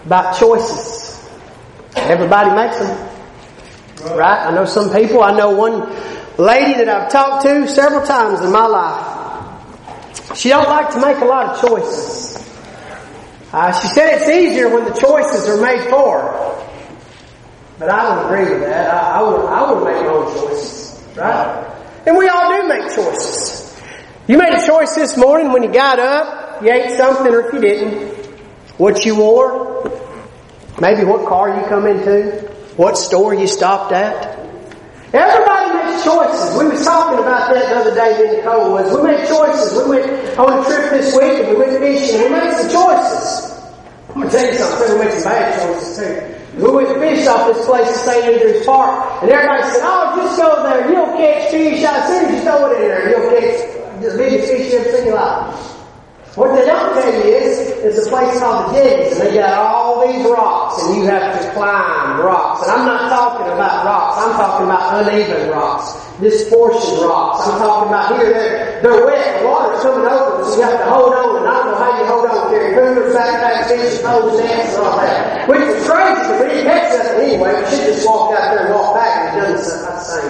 about choices. Everybody makes them. Right? I know some people. I know one lady that I've talked to several times in my life. She don't like to make a lot of choices. She said it's easier when the choices are made for her. But I don't agree with that. I want to make my own choices. Right? And we all do make choices. You made a choice this morning when you got up. You ate something, or if you didn't. What you wore. Maybe what car you come into. What store you stopped at. Everybody makes choices. We was talking about that the other day when Nicole was. We made choices. We went on a trip this week and we went fishing. We made some choices. I'm going to tell you something. We made some bad choices too. We went to fish off this place in St. Andrews Park, and everybody said, "Oh, just go there. You'll catch fish. As soon as you throw it in there, you'll catch the biggest fish you ever seen in your life." What they don't tell you is, there's a place called the Jetties, and they got all these rocks, and you have to climb rocks. And I'm not talking about rocks. I'm talking about uneven rocks, disproportioned rocks. I'm talking about here, they're wet. The water's coming over, so you have to hold on. And I don't know how you hold on, carry coolers, backpacks, fishing poles, nets, and all that. Which is crazy, but we didn't catch nothing anyway. We should just walk out there and walk back, and it doesn't sound the same.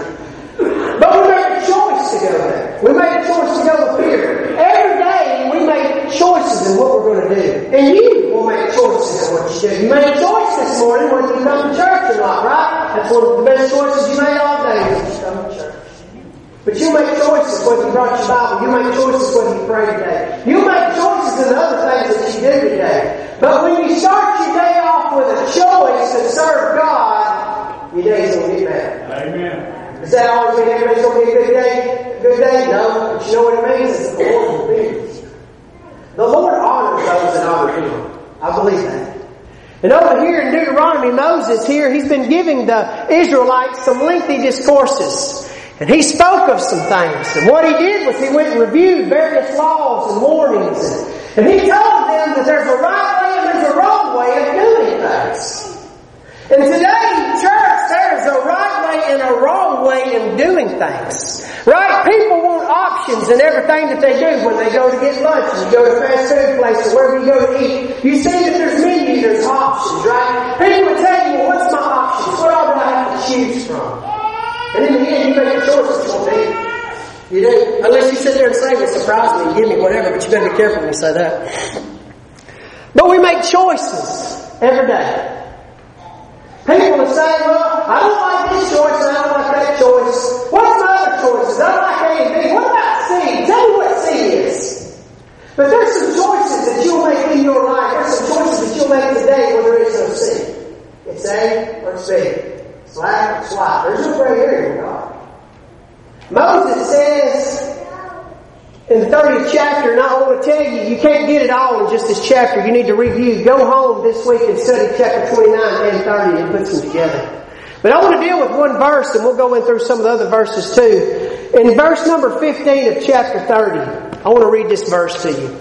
But we made a choice to go there. We made a choice to go up here. Every day we make choices in what we're going to do. And you will make choices in what you do. You made a choice this morning whether you come to church or not, right? That's one of the best choices you made all day when you come to church. But you make choices whether you brought your Bible. You make choices whether you pray today. You make choices in the other things that you do today. But when you start your day off with a choice to serve God, your day's going to get better. Amen. Does that always mean everybody's going to be a good day? Good day? No. But you know what it means? It's the Lord will be with you. The Lord honors those that honor Him. I believe that. And over here in Deuteronomy, Moses here, he's been giving the Israelites some lengthy discourses. And he spoke of some things. And what he did was he went and reviewed various laws and warnings. And he told them that there's a right way and there's a wrong way of doing things. And today, church, there's a right way and a wrong way in doing things. Right? People want options in everything that they do when they go to get lunch and you go to a fast food place or wherever you go to eat. You see that there's menus, there's options, right? People will tell you, well, what's my options? What all do I have to choose from? And in the end, you make a choice what you want. You do. Unless you sit there and say, well, surprise me and give me whatever, but you better be careful when you say that. But we make choices every day. People will say, well, I don't like this choice and I don't like that choice. What's my other choices? I don't like A and B. What about C? Tell me what C is. But there's some choices that you'll make in your life. There's some choices that you'll make today where there is no C. It's A or it's B. It's black or it's white. There's no gray area in God. Moses says in the 30th chapter, and I want to tell you, you can't get it all in just this chapter. You need to review. Go home this week and study chapter 29 and 30 and put them together. But I want to deal with one verse, and we'll go in through some of the other verses too. In verse number 15 of chapter 30, I want to read this verse to you.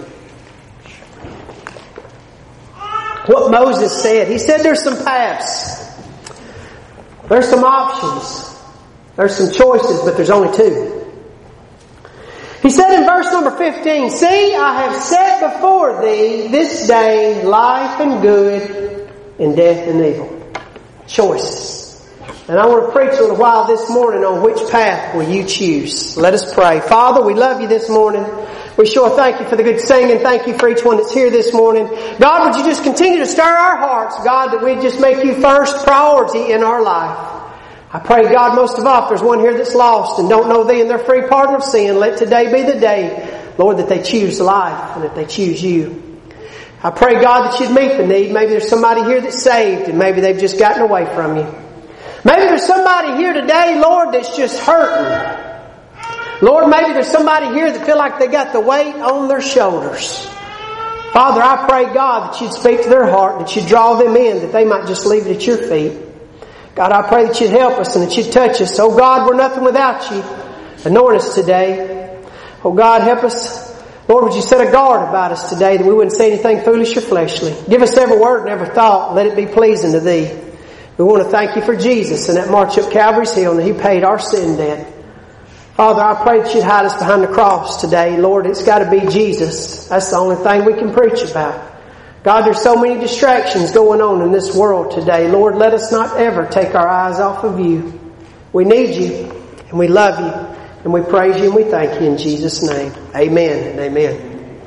What Moses said. He said there's some paths. There's some options. There's some choices, but there's only two. He said in verse number 15, see, I have set before thee this day life and good and death and evil. Choices. And I want to preach a little while this morning on which path will you choose. Let us pray. Father, we love you this morning. We sure thank you for the good singing. Thank you for each one that's here this morning. God, would you just continue to stir our hearts, God, that we'd just make you first priority in our life. I pray, God, most of all, if there's one here that's lost and don't know Thee and their free pardon of sin, let today be the day, Lord, that they choose life and that they choose You. I pray, God, that You'd meet the need. Maybe there's somebody here that's saved and maybe they've just gotten away from You. Maybe there's somebody here today, Lord, that's just hurting. Lord, maybe there's somebody here that feel like they got the weight on their shoulders. Father, I pray, God, that You'd speak to their heart, that You'd draw them in, that they might just leave it at Your feet. God, I pray that You'd help us and that You'd touch us. Oh God, we're nothing without You. Anoint us today. Oh God, help us. Lord, would You set a guard about us today that we wouldn't say anything foolish or fleshly. Give us every word and every thought. Let it be pleasing to Thee. We want to thank You for Jesus and that march up Calvary's Hill and He paid our sin debt. Father, I pray that You'd hide us behind the cross today. Lord, it's got to be Jesus. That's the only thing we can preach about. God, there's so many distractions going on in this world today. Lord, let us not ever take our eyes off of You. We need You, and we love You, and we praise You, and we thank You in Jesus' name. Amen and amen.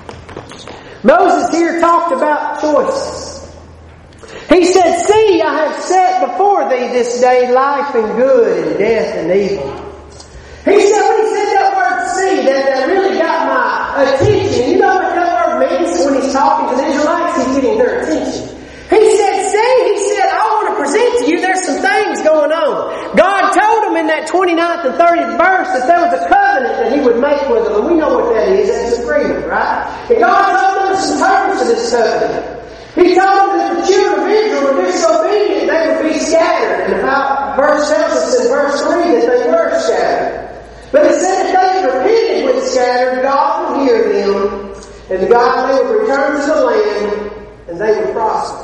Moses here talked about choices. He said, "See, I have set before thee this day life and good, and death and evil." He said, when he said that word "see," that really got my attention. You know what that word means when he's talking to the Israelites? He's getting their attention. He said, I want to present to you, there's some things going on. God told him in that 29th and 30th verse that there was a covenant that He would make with them. And we know what that is. That's agreement, right? And God told them some terms of this covenant. He told them that if the children of Israel were disobedient, they would be scattered. And about verse tells us in verse 3 that they were scattered. But it said if they repented when scattered, God would hear them, and God, they would return to the land, and they would prosper.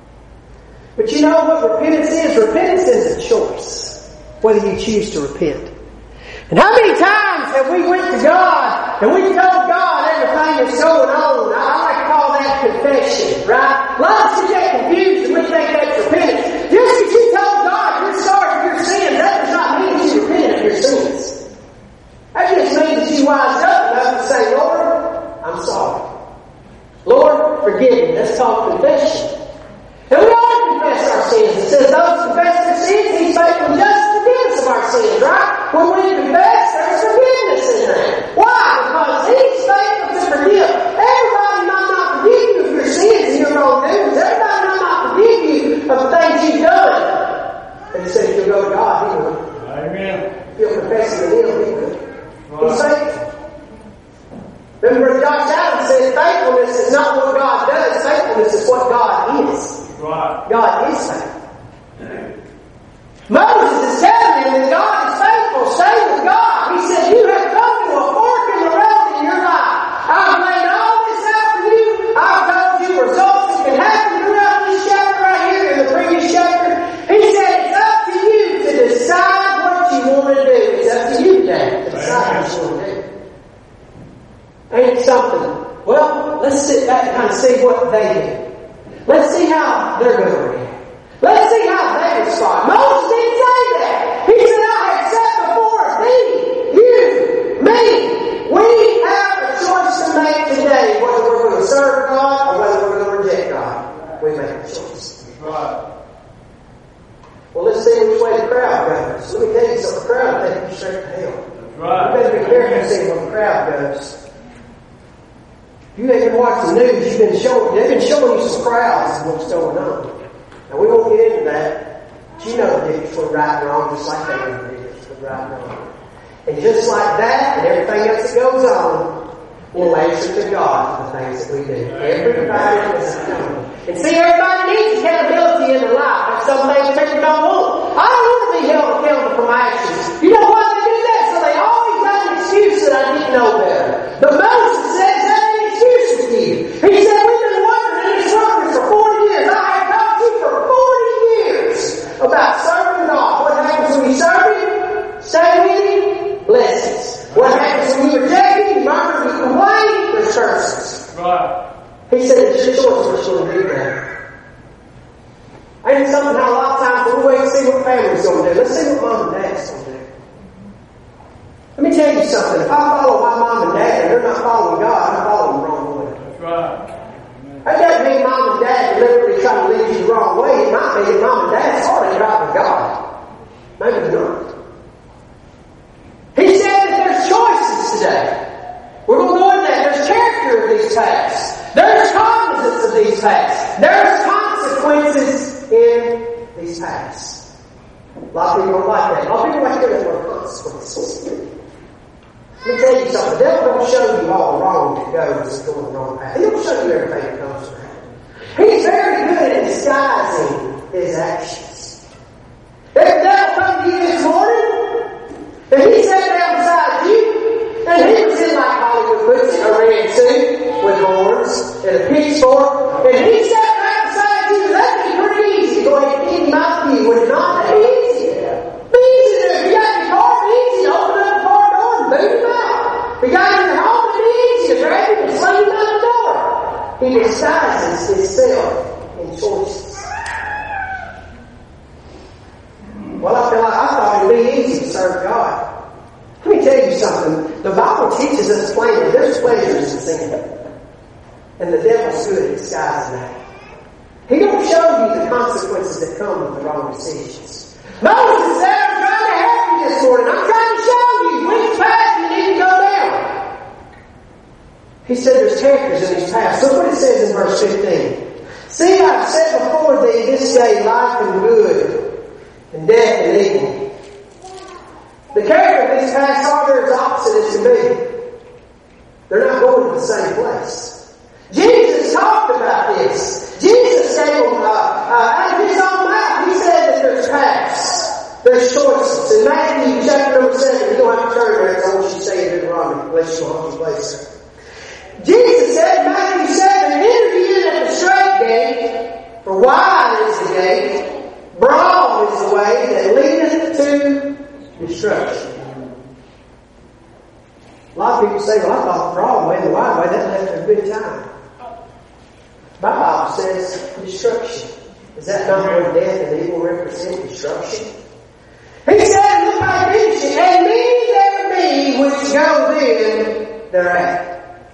But you know what repentance is? Repentance is a choice, whether you choose to repent. And how many times have we went to God, and we told God everything that's going on? I like to call that confession, right? A lot of us get confused, and we think that's repentance. Just because you told God you're sorry for your sins, that does not mean that you repent of your sins. That just means that you wised up enough to say, Lord, I'm sorry. Lord, forgive me. That's called confession. And we all confess our sins. It says those who confess their sins, He's faithful and just to forgive us of our sins, right? When we confess, there's forgiveness in that. Why? Because He's faithful to forgive. Everybody might not forgive you of your sins and your wrongdoings. Everybody might not forgive you of the things you've done. But He said if you'll go to God, He will. Amen. If you'll confess it to Him, He will. He's faithful. Remember, Josh Allen said faithfulness is not what God does. Faithfulness is what God is. Right. God is faithful. Moses is telling him that God is faithful. Stay with God. He said, you have come to a fork in the road in your life. I've laid all this out for you. I've told you results that can happen throughout this chapter right here in the previous chapter. He said, it's up to you to decide what you want to do. It's up to you, Dad, to decide what you want to do. Ain't something. Well, let's sit back and kind of see what they do. Let's see how they're going to react. Let's see how they respond. Moses didn't say that. He said, I have set before thee, you, me. We have a choice to make today, whether we're going to serve God or whether we're going to reject God. We make a choice. Right. Well, let's see which way the crowd goes. Let me tell you something. The crowd will take you straight to hell. Right. You better be careful to see where the crowd goes. If you ain't been watching the news, they've been showing you some crowds of what's going on. Now, we won't get into that. But you know the difference between right and wrong, just like they know the difference between right and wrong. And just like that, and everything else that goes on, we'll answer to God for the things that we do. Everybody is accountable. And see, everybody needs accountability in their life. That's some things people don't want. I don't want to be held accountable for my actions. You know why they do that? So they always got an excuse that I didn't know better. But Moses says that ain't an excuse with you. He said, we've been wondering in this wilderness for 40 years. I have taught you for 40 years about serving God. What happens when you serve Him? Stay with Him? Blessings. What happens when you reject Him? Murmur, you complain? There's curses. Right. He said, it's your choice what you're going to do now. Ain't something how a lot of times we wait to see what family's going to do. Let's see what mom and dad's going to do. Let me tell you something. If I follow my mom and dad and they're not following God, I'm following the wrong way. That's right. That doesn't mean mom and dad deliberately trying to lead you the wrong way. It might be that mom and dad's already right with God. Maybe they're not. He said that there's choices today. We're going to go into that. There's character of these paths. There's cognizance of these paths. There's consequences in these paths. A lot of people don't like that. A lot of people like to hear that word consequences. Let me tell you something. The devil don't show you all the wrong that goes going the wrong path. He don't show you everything that comes from it. He's very good at disguising his actions. If the devil come to you this morning, and he sat down beside you, and he was in like Hollywood puts it, a red suit with horns and a pitchfork, and he sat right beside you, that'd be pretty easy to go ahead and kick him out of you. Would it not? That'd be easy. Be easy to do. If you got your car, it'd be easy to open up the car door and boot him out. If you got in your home, it'd be easy to drag him and sling him out the door. He disguised in choices. Well, I thought it would be easy to serve God. Let me tell you something. The Bible teaches us plainly there's pleasures in sin. And the devil's good at disguising that. He don't show you the consequences that come with the wrong decisions. Moses said, I'm trying to help you this morning. I'm trying to show you which path you need to go down. He said there's characters in these paths. Look what it says in verse 15. See, I've set before thee this day life and good, and death and evil. The character of these paths are there as opposite as can be. They're not going to the same place. Jesus talked about this. Jesus gave them, out of his own mouth, he said that there's paths. There's choices. In Matthew chapter number 7, you don't have to turn there, I want you to say it in Deuteronomy, unless you want to place there. Jesus said in Matthew 7, enter ye at the straight gate, for wide is the gate, broad is the way that leadeth to destruction. A lot of people say, well, I thought the broad way and the wide way, that left a good time. My Bible says destruction. Is that not where death and evil represent destruction? He said, look how he finished it, and many there be which go then thereat.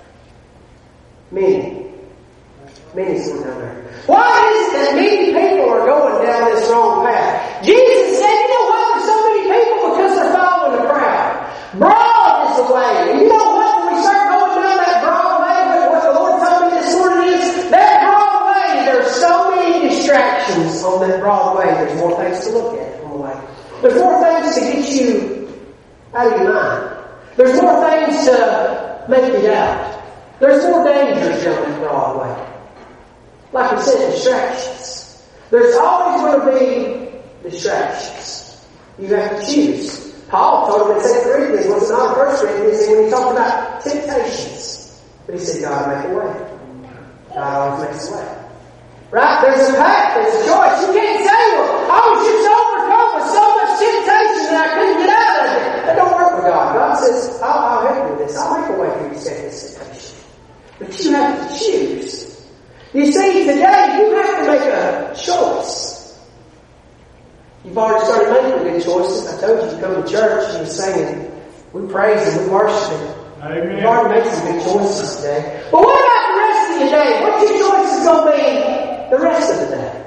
Many. Many's going down there. Why is it that many people are going down this wrong path? Jesus said, you know why there's so many people? Because they're following the crowd. Broad is the way. And you know what? When we start going down that broad way, what the Lord told me this morning is, that broad way, there's so many distractions on that broad way. There's more things to look at on the way. There's more things to get you out of your mind. There's more things to make you doubt. There's more dangers down that broad way. Like I said, distractions. There's always going to be distractions. You have to choose. Paul told him in 2 Corinthians, was it not in 1 Corinthians, when he talked about temptations. But he said, God will make a way. God always makes a way. Right? There's a path, there's a choice. You can't say, well, I was just overcome with so much temptation that I couldn't get out of it. That don't work with God. God says, I'll help you with this. I'll make a way for you to escape this temptation. But you have to choose. You see, today you have to make a choice. You've already started making good choices. I told you come to church and you're singing. We praise Him, we worship Him. Amen. You've already made some good choices today. But what about the rest of your day? What's your choices going to be the rest of the day?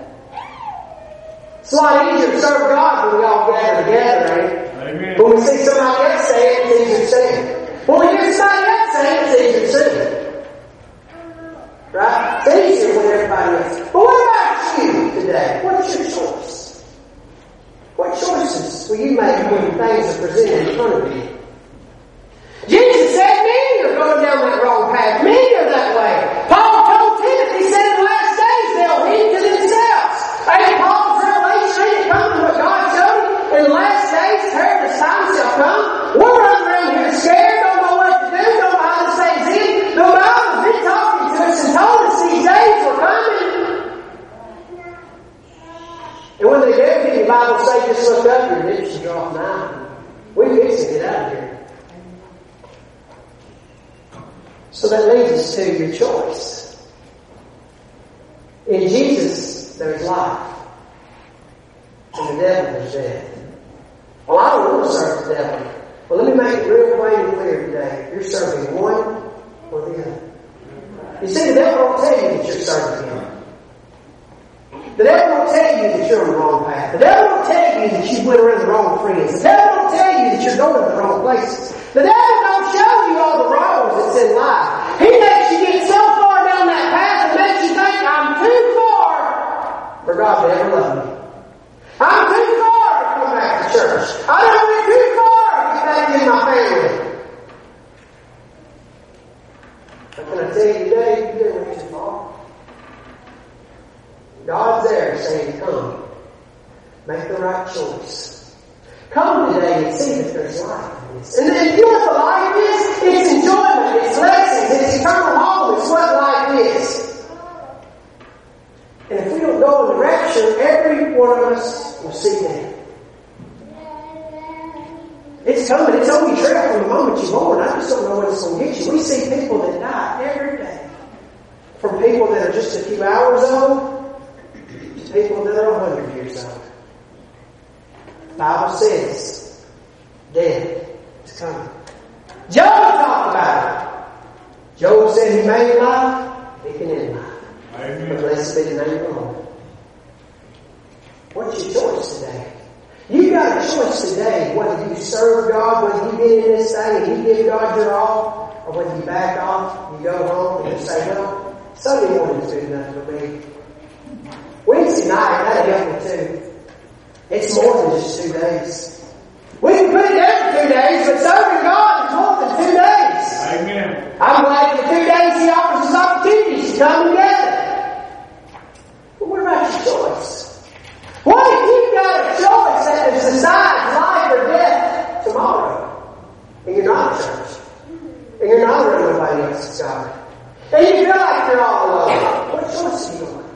It's a lot easier to serve God when we all gather together, ain't it? Amen. When we see somebody else say it, it's easier to sing. When we hear somebody else say it, it's easier to sing. Right? It's easier when everybody else. But what about you today? What's your choice? What choices will you make when things are presented in front of you? Jesus said many are going down that wrong path. Many are that way. Paul told Timothy, he said in the last days they'll heed to themselves. Ain't Paul's revelation, ain't it coming what God showed him? In the last days, perilous times shall come. We're running around here scared, don't know what to do, don't know how to say it. The Bible's been talking to us and told us these days were coming. And when they do, the Bible say, just look up, your ditch is off now. We fix to get out of here. So that leads us to your choice. In Jesus, there's life. In the devil, there's death. Well, I don't want to serve the devil. Well, let me make it real plain and clear today. You're serving one or the other. You see, the devil won't tell you that you're serving him. The devil won't tell you that you're on the wrong path. The devil won't tell you that you went around the wrong friends. The devil won't tell you that you're going to the wrong places. The devil don't show you all the wrongs that's in life. He makes you get so far down that path and makes you think, I'm too far for God to ever love me. I'm too far to come back to church. I don't went too far to get back in my family. But can I tell you today, you didn't went too far. God's there saying, come. Make the right choice. Come today and see that there's life in this. And then you know what the life is? It's enjoyment, it's lessons, it's eternal home, it's what life is. And if we don't go in the rapture, every one of us will see that. It's coming, it's on your trail from the moment you're born. I just don't know when it's going to get you. We see people that die every day. From people that are just a few hours old The Bible says death is coming. Job talked about it. Job said He made life, He can end life. But blessed be the name of the Lord. What's your choice today? You got a choice today whether you serve God, whether you get in this thing and you give God your all, or whether you back off, you go home and you say, well, Sunday morning's good enough for me. Wednesday night, that'll help me too. It's more than just 2 days. We can put it down for 2 days, but serving God is more than 2 days. Amen. I'm glad for 2 days He offers us opportunities to come together. But what about your choice? What if you've got a choice that decides life or death tomorrow? And you're not a church. And you're not around nobody else's God. And you feel like you're all alone. What choice do you want?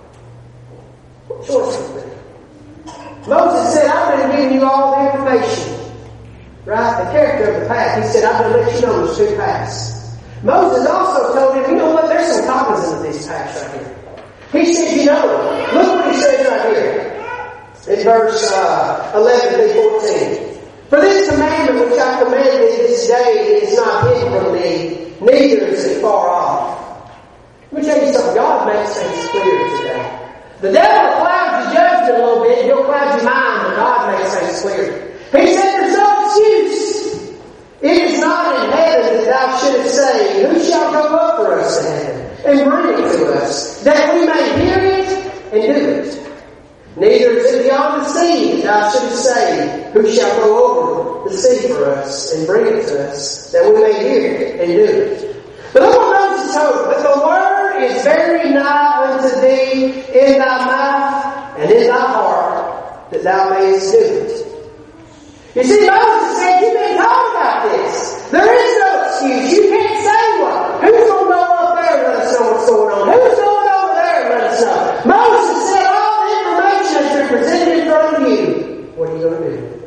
What choice is it? Moses said, I'm going to give you all the information. Right? The character of the path. He said, I'm going to let you know there's 2 paths. Moses also told him, you know what? There's some cognizance of these paths right here. He said, you know, look what he says right here. In verse 11 through 14. For this commandment which I command thee this day is not hidden from thee, neither is it far off. Let me tell you something. God makes things clear today. The devil clouds your judgment a little bit. He'll cloud your mind, but God makes things clear. He said there's no excuse. It is not in heaven that thou shouldest say, who shall go up for us to heaven and bring it to us, that we may hear it and do it. Neither is it beyond the sea that thou shouldest say, who shall go over the sea for us and bring it to us, that we may hear it and do it. But look what Moses told him. But the word is very nigh unto thee in thy mouth and in thy heart, that thou mayest do it. You see, Moses said, you've been taught about this. There is no excuse. You can't say what. Who's going to go up there and let us know what's going on? Who's going over there and let us know? Moses said, all the information has been presented in front of you. What are you going to do?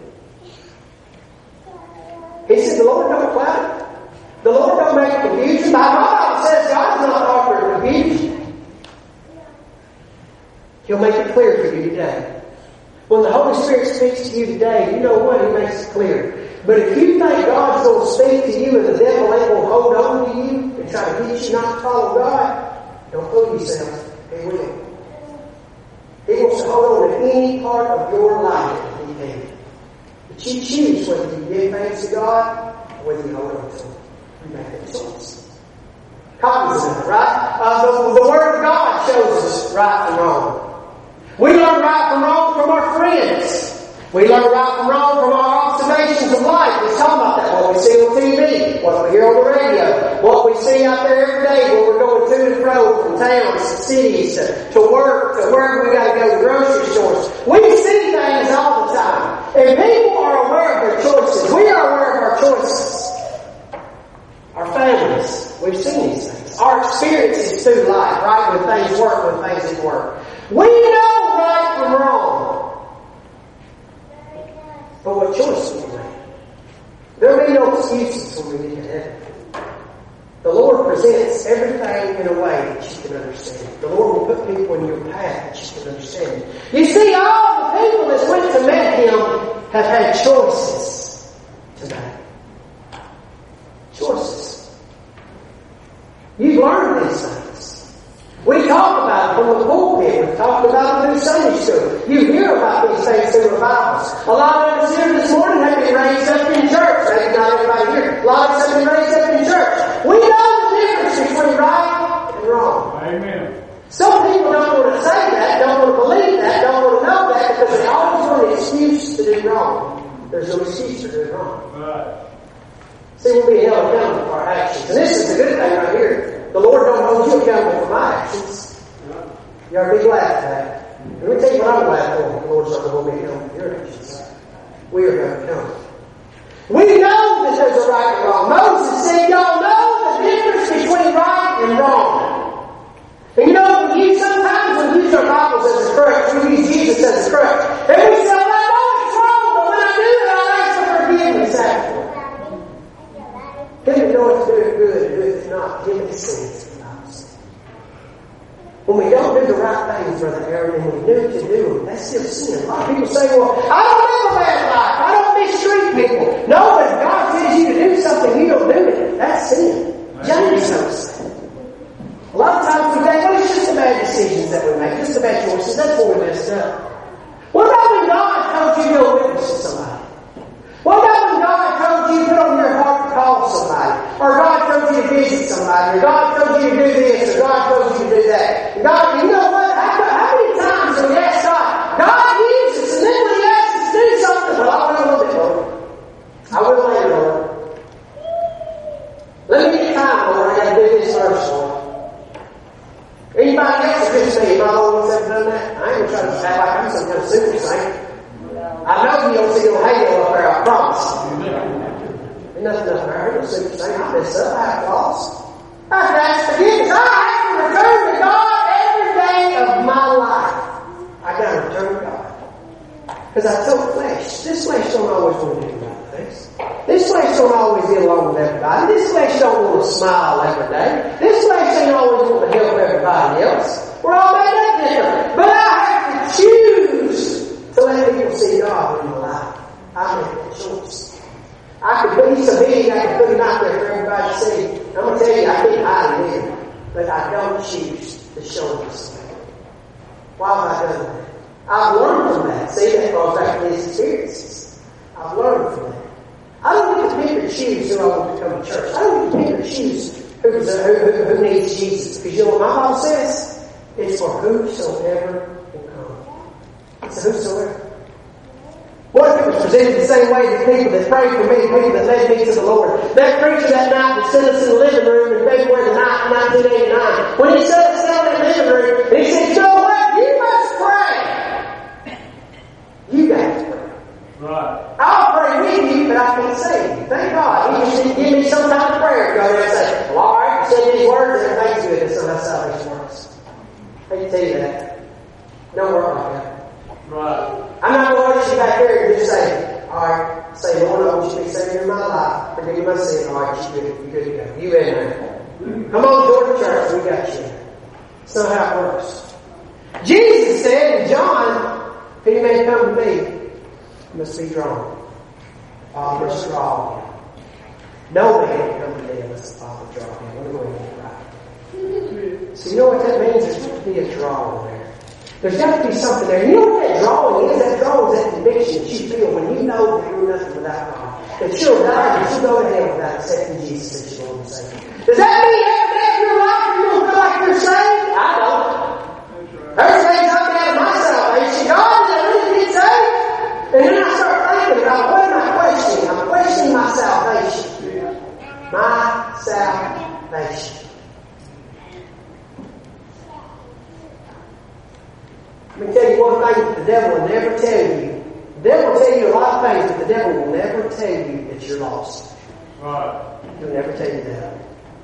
He said, the Lord don't cloud it. The Lord don't make confusion. My Bible says God's not the author of confusion. He'll make it clear for you today. When the Holy Spirit speaks to you today, you know what? He makes it clear. But if you think God's going to speak to you and the devil ain't going to hold on to you and try to get you not to follow God, don't fool yourself. He will. He wants to hold on to any part of your life if he can. But you choose whether you give thanks to God or whether you hold on to him. You make that choice. Cognizant, right? The Word of God shows us right and wrong. We learn right from wrong from our friends. We learn right from wrong from our observations of life. We're talking about that. What we see on TV, what we hear on the radio, what we see out there every day when we're going to and fro from towns to cities to work to wherever we got to go to grocery stores. We see things all the time. And people are aware of their choices. We are aware of our choices. Our families, we've seen these things. Our experiences through life, right? When things work, when things didn't work. We know right from wrong. But what choice do we make? There will be no excuses when we get to heaven. The Lord presents everything in a way that you can understand. The Lord will put people in your path that you can understand. You see, all the people that went to meet Him have had choices to make. Choices. You've learned these things. We talk about it from the pulpit. We talk about it through Sunday school. You hear about these things through revivals. A lot of us here this morning have been raised up in church. Maybe not everybody here. A lot of us have been raised up in church. We know the difference between right and wrong. Amen. Some people don't want to say that, don't want to believe that, don't want to know that because they always want an excuse to do wrong. There's no excuse to do wrong. Right. See, we'll be held accountable for our actions. And this is the good thing right here. The Lord don't hold you accountable for my actions. You ought to be glad for that. And let me tell you what I'm glad for. The Lord's not going to hold me accountable for your actions. We are going to accountable. We know that there's a right and wrong. Moses said, y'all know the difference between right and wrong. And you know, sometimes we use our Bibles as a crutch. We use Jesus as a crutch. And we say, well, I know it's wrong, but when I do it, I ask for forgiveness after. Give me know if to do it good and do it not. Give me the sins. When we don't do the right things, brother another error and we knew to do them, that's still sin. A lot of people say, well, I don't live a bad life. I don't mistreat people. No, but if God tells you to do something, you don't do it. That's sin. James knows that. A lot of times we think, well, it's just the bad decisions that we make, just the bad choices. That's where we messed up. What about when God told you to go witness to somebody? What about when God told you to put on your heart to call somebody? Or God told you to visit somebody? Or God told you to do this? Or God told you to do that? And God, you know what? How many times have we asked God, God use us, and then when He asks us to do something, well, I'll do a little bit, Lord. I will later, Lord. Let me get time, Lord. I got to do this first, Lord. Anybody else could say, my Lord, what's ever done that? I ain't going to try to act like I'm some kind of super saint. I know you don't see no halo up there, I promise. Ain't nothing up there. Ain't no super saint. I messed up. I have lost. I have to ask forgiveness. I have to return to God every day of my life. I got to return to God. Because I told flesh, this flesh don't always want to do the right things. This flesh don't always get along with everybody. This flesh don't want to smile every day. This flesh ain't always want to help everybody else. We're all made up different. But I have to choose to let people see God in my life. I make that choice. I could put He's so big, I could put Him out there for everybody to see. I'm going to tell you, I can't hide Him in. But I don't choose to show Him something. Why have I done that? I've learned from that. See, that goes back to these experiences. I've learned from that. I don't get to pick or choose who I want to come to church. I don't get to pick or choose who needs Jesus. Because you know what my Bible says? It's for whosoever will come. It's a whosoever. What if it was presented the same way to people that prayed for me, people that led me to the Lord? That preacher that night that sent us in the living room in February the 9th, 1989, when he set us down in the living room, he said, you know what? You must pray. You got to pray. Right. I'll pray with you, but I can't save you. Thank God. He just didn't give me some kind of prayer to go there and say, well, all right, you said these words, everything's good. That's not how salvation works. I can tell you that. Don't work like that. Right. I'm not going to let you back there and just say, all right, say, Lord, I want you to be Savior in my life. Forgive me my sin. All right, you're good to go. You in there. Come on, Jordan Church. We got you. That's not how it works. Jesus said in John, if any man come to me, he must be drawn. The Father must draw him. No man can come to me unless the Father draw him. Let me go ahead and get right. So you know what that means? There's got to be a drawing there. There's got to be something there. You know what that drawing is? That drawing is that conviction that you feel when you know that you're nothing without God. That you'll die and you'll go to hell without accepting Jesus as your Lord and Savior. Does that mean every day of your life you're going to feel like you're saved? I don't. There's things I'm out of my salvation. God, is that really get saved? And then I start thinking about what am I questioning? I'm questioning my salvation. My salvation. Let me tell you one thing that the devil will never tell you. The devil will tell you a lot of things, but the devil will never tell you that you're lost. Right. He'll never tell you that.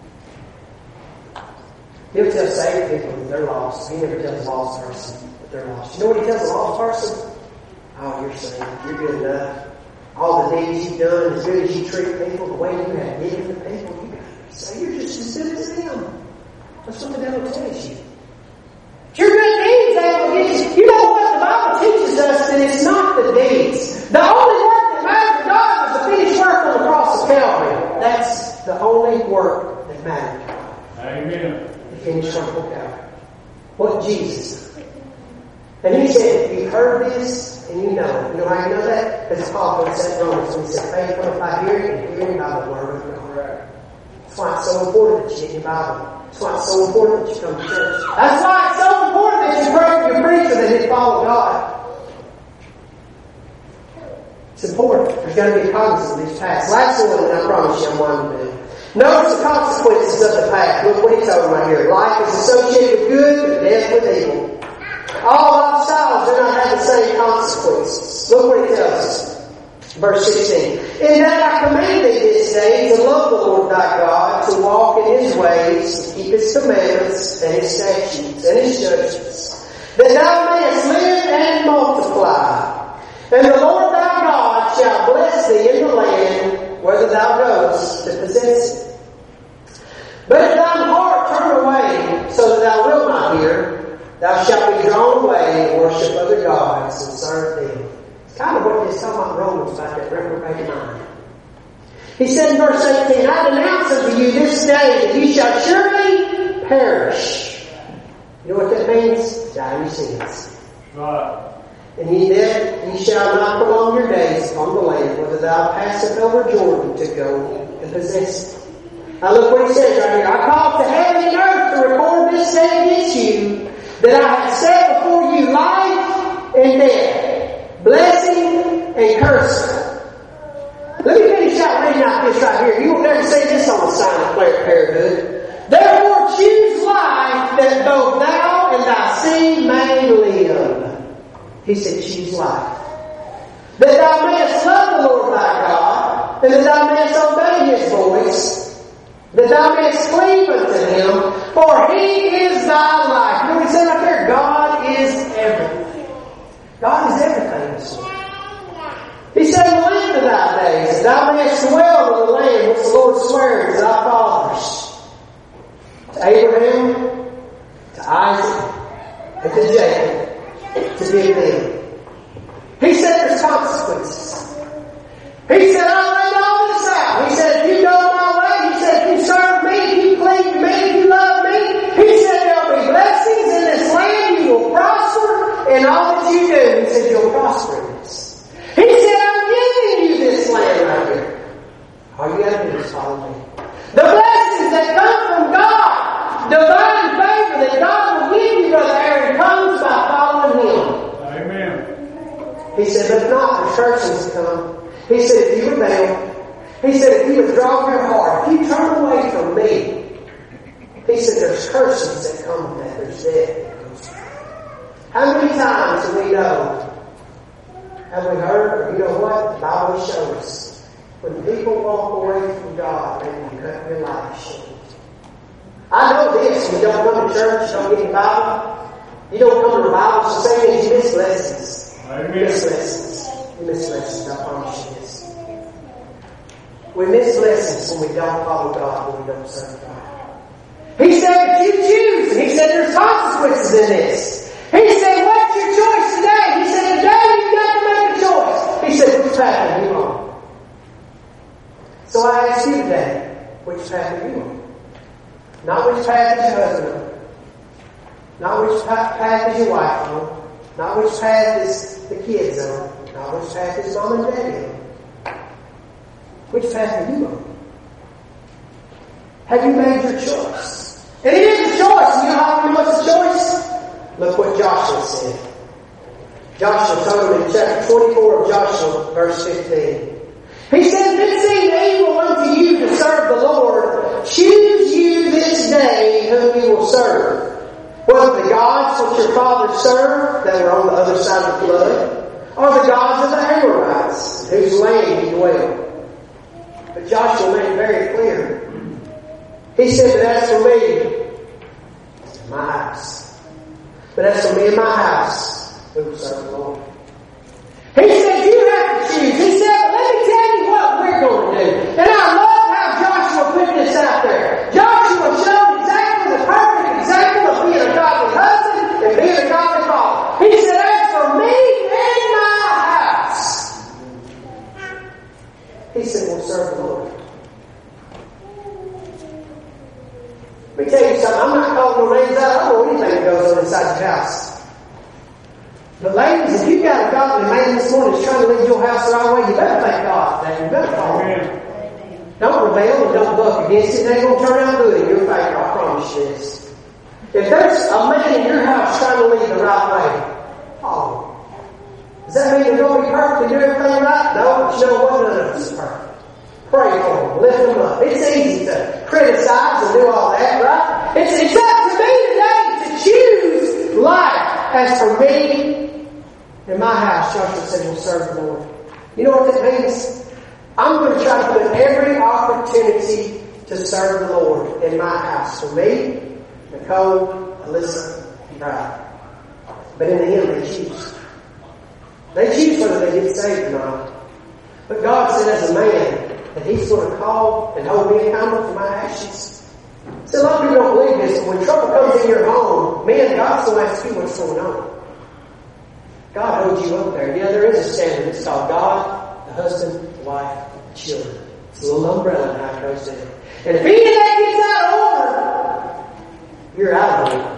He'll tell saved people that they're lost. He never tells a lost person that they're lost. You know what he tells a lost person? Oh, you're saved. You're good enough. All the deeds you've done, as good as you treat people, the way you have given to people, you got to be saved. You're just as good as them. That's what the devil tells you. Your good deeds ain't going to get you. You know what the Bible teaches us? That it's not the deeds. The only work that mattered to God was the finished work on the cross of Calvary. That's the only work that mattered to God. Amen. The finished work on Calvary. What Jesus did. And he said, you've heard this and you know it. You know how you know that? Because Paul said in Romans when he said, faith comes by hearing and hearing by the word of God. That's why it's so important that you get your Bible. That's why it's so important that you come to church. That's why it's so important that you pray for your preacher that he follow God. It's important. There's got to be cognizant of these paths. Last one, and I promise you I'm one to do. Notice the consequences of the path. Look what he's talking right here. Life is associated with good, but death with evil. All lifestyles do not have the same consequences. Look what he tells us. Verse 16. In that I command thee this day to love the Lord thy God, to walk in his ways, to keep his commandments, and his statutes, and his judgments, that thou mayest live and multiply. And the Lord thy God shall bless thee in the land, whether thou goest to possess it. But if thine heart turn away, so that thou wilt not hear, Thou shalt be drawn away and worship other gods and serve them. It's kind of what he's talking about in Romans about that reprobate mind. He said in verse 18, I denounce unto you this day that ye shall surely perish. You know what that means? Die in your sins. Right. And ye shall not prolong your days upon the land, whether thou passest over Jordan to go and possess it. Now look what he says right here. I call to heaven and earth to record this day against you, that I have set before you life and death, blessing and cursing. Let me finish out reading out this right here. You will never see this on the sign of Parenthood. Therefore choose life, that both thou and thy seed may live. He said, choose life. That thou mayest love the Lord thy God, and that thou mayest obey His voice, that thou mayest cleave unto Him, for He is thy life. You know what he said right there? God is everything. God is everything this morning. He said, length of thy days, that thou mayest dwell in the land which the Lord sware to thy fathers, to Abraham, to Isaac, and to Jacob, to give them. He said there's consequences. He said, I laid all this out. He said, if you go my way, he said, if you serve me, if you cleave to me, if you love me, he said there'll be blessings in this land. You will prosper in all that you do. He said, you'll prosper in this. He said, I'm giving you this land right here. All you got to do is follow me. The blessings that come from God, divine favor that God will give you, Brother Aaron, comes by following Him. Amen. He said, but not the cursings come. He said, if you rebel, he said, if you withdraw your heart, if you turn away from me, he said, there's cursings that come with that. There's death. How many times do we know? Have we heard? You know what? The Bible shows us. When people walk away from God, they can cut their life short. I know this. When you don't come to church, you don't get the Bible. You don't come to the Bible to say that you miss lessons. Amen. You miss lessons. You miss lessons. I promise you this. We miss lessons when we don't follow God, when we don't serve God. He said that you choose. And he said there's consequences in this. He said, what's your choice today? He said, today you've got to make a choice. He said, which path are you on? So I ask you today, which path are you on? Not which path is your husband on. Not which path is your wife on. Not which path is the kids on. Not which path is mom and daddy on. Which path are you on? Have you made your choice? And it is a choice. You know how we know it's a choice? Look what Joshua said. Joshua told him in chapter 24 of Joshua, verse 15. He said, if it seem evil unto you to serve the Lord, choose you this day whom you will serve. Whether the gods which your fathers served, that were on the other side of the flood, or the gods of the Amorites, whose land you dwell. But Joshua made it very clear. He said, but as for me, my house. But as for me and my house, we will serve the Lord. He said, you have to choose. He said, but let me tell you what we're going to do. And I love how Joshua put this out there. Joshua showed exactly the perfect example of being a godly husband and being a godly father. He said, as for me and my house, he said, we'll serve the Lord. Let me tell you something. I'm not calling no names out. I don't know anything that goes on inside your house. But ladies, if you've got a godly man this morning that's trying to lead your house the right way, you better thank God today. You better call him. Don't rebel and don't buck against it. It ain't going to turn out good in your favor. I promise you this. If there's a man in your house trying to lead the right way, follow him. Does that mean they're going to be perfect and do everything right? No, but you know what? None of us is perfect. Pray for them. Lift them up. It's easy to criticize and do all that, right? It's up to me today to choose life. As for me and my house, Joshua said, we'll serve the Lord. You know what that means? I'm going to try to put every opportunity to serve the Lord in my house. For me, Nicole, Alyssa, and Brad. But in the end, they choose. They choose whether they get saved or not. But God said as a man, that He's going to call and hold me accountable for my actions. See, a lot of people don't believe this, but when trouble comes in your home, man, God's going to ask you what's going on. God holds you up there. Yeah, there is a standard. It's called God, the husband, the wife, the children. It's a little umbrella and how it goes down. And if any of that gets out of order, you're out of order.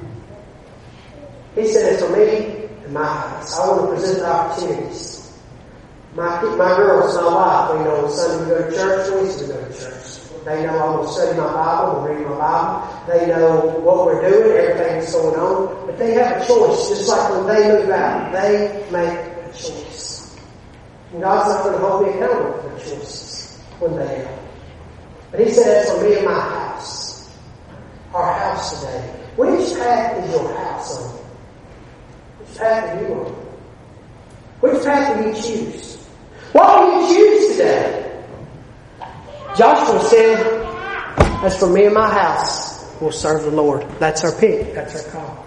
He said, it's for me and my house. I want to present the opportunities. My girls, my wife, on Sunday we go to church, Wednesday we go to church. They know I'm going to study my Bible, I'm going to read my Bible. They know what we're doing, everything that's going on. But they have a choice, just like when they move out. They make a choice. And God's not going to hold me accountable for their choices when they are. But He said, that's for me and my house. Our house today. Which path is your house on? Which path are you on? Which path do you choose? What will you choose today? Joshua said, as for me and my house, we'll serve the Lord. That's our pick. That's our call.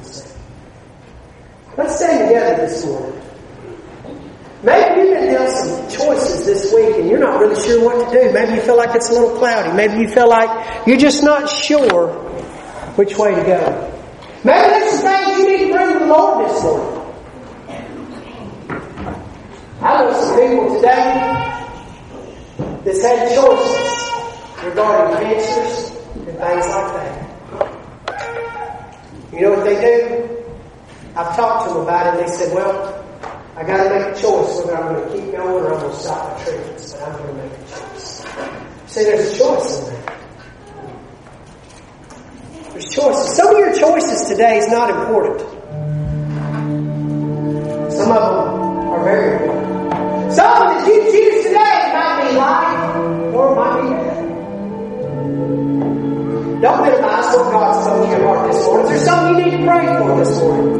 Let's stand together this morning. Maybe you've been dealt some choices this week and you're not really sure what to do. Maybe you feel like it's a little cloudy. Maybe you feel like you're just not sure which way to go. Maybe there's some things you need to bring to the Lord this morning. I know some people today that's had choices regarding cancers and things like that. You know what they do? I've talked to them about it and they said, well, I got to make a choice whether I'm going to keep going or I'm going to stop the treatments, but I'm going to make a choice. See, there's a choice in that. There's choices. Some of your choices today is not important. Some of them are very important. Some of them that you choose today might be life or it might be death. Don't minimize what God's told you in your heart this morning. Is there something you need to pray for this morning?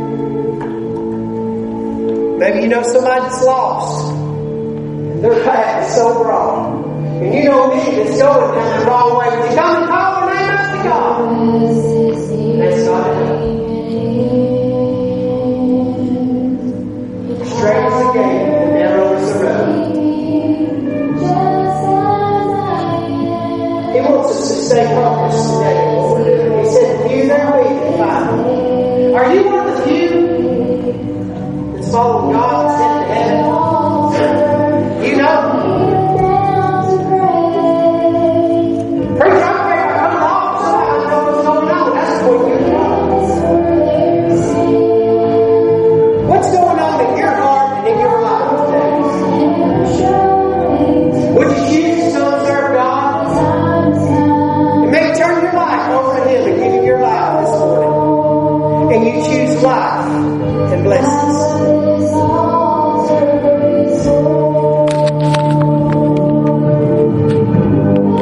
Maybe you know somebody that's lost. And their path is so broad. And you know me that's going down the wrong way. But you come and call the name up to God. And that's not enough. Straight is the gate and narrow is the road. He wants us to stay focused today on what we're doing. He said, few there will be that find me. Are you one of the few that's following God that's headed to heaven? You know? Preacher, I'm afraid I'm coming off so I don't know what's going on. That's what you know. What's going on in your heart and in your life today? Would you choose to serve God? And maybe turn your life over to Him and give Him your life this morning. And you choose life and blessings.